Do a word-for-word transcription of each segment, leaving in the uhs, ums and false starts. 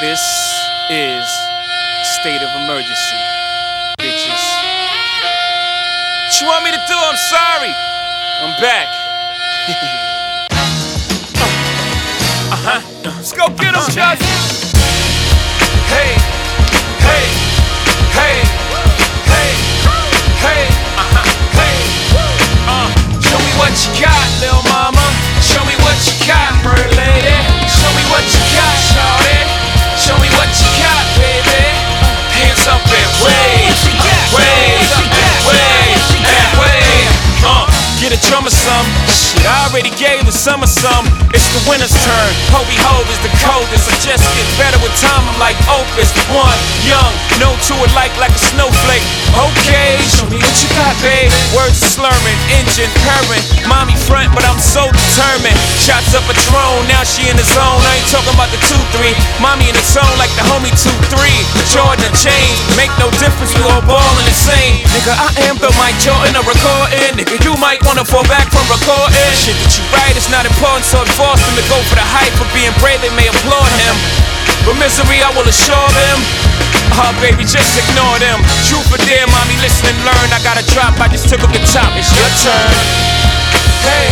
This is state of emergency, bitches. What you want me to do? I'm sorry. I'm back. uh-huh. Let's go get him, Josh. Hey, hey, hey, hey, hey, uh-huh, hey. Uh, show me what you got, little mama. Show me what you got, bird lady. Show me what you got, shawty. Show me what you got, baby. Hands up and wave, wave, wave, and wave. Uh, get a drummer some. Shit, I already gave the summer some. It's the winter's turn. Hobie Hove is the coldest. I just get better with time. I'm like Opus. One, young, no two alike like a snowflake. Okay, show me what you got, babe. Words are slurring, engine purring. Mommy front, but I'm so determined. Shots up a drone, now she in the zone. I ain't talking about the two three. Mommy in the zone like the homie two three. Jordan and chains, make no difference. We all ballin' the same. Nigga, I am the Mike Jordan of recording. Nigga, you might wanna fall back from recording. Shit that you write is not important, so it forced him to go for the hype. For being brave, they may applaud him. But misery, I will assure them. Oh, baby, just ignore them. Truth or dare, mommy, listen and learn. I got a drop, I just took up the top. It's your turn. Hey,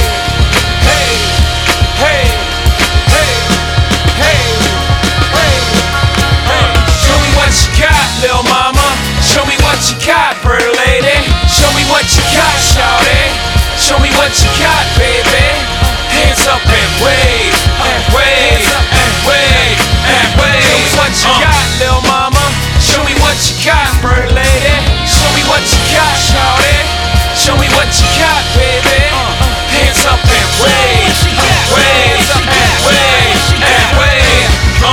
hey, hey, hey, hey, hey, hey. Show me what you got, little mama. Show me what you got, bird lady. Show me what you got, shawty. Show me what you got, baby. Hands up and wave, and wave, and wave, and wave. Show me what you got, little mama. Show me what you got, bird lady. Show me what you got, shawty. Show me what you got, baby. Hands up and wave, wave, and wave, and wave.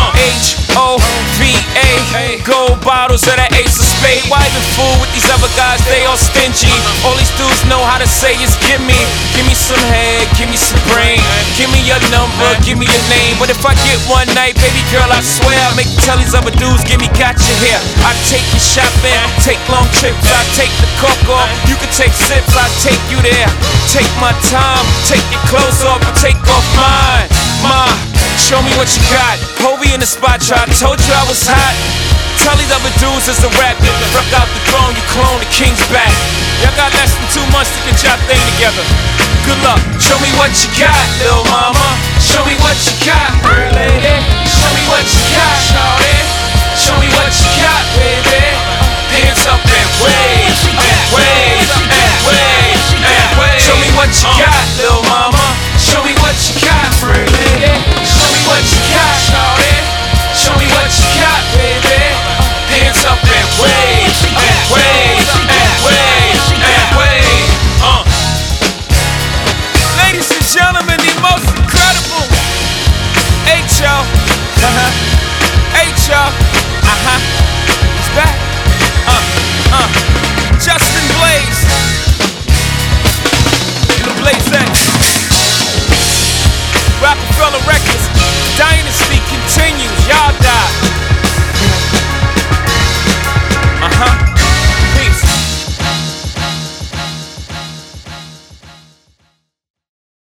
H O V A, gold bottles of that Ace of Spades. Why even fool with these other guys? They all stingy. All these dudes know how to say is give me, give me some head, give me some brain, give me your number, give me your name. But if I get one night, baby girl, I swear I'll make you tell these other dudes, give me gotcha here. I take you shopping, take long trips, I take the coke off. You can take sips, I take you there. Take my time, take your clothes off, I take off mine. Ma, show me what you got. Hobie in the spot, try. I told you I was hot. Tell these other dudes it's a rap. Get the fuck out the throne, you clone the king's back. Y'all got less than two months to get y'all thing together. Good luck. Show me what you got, little mama.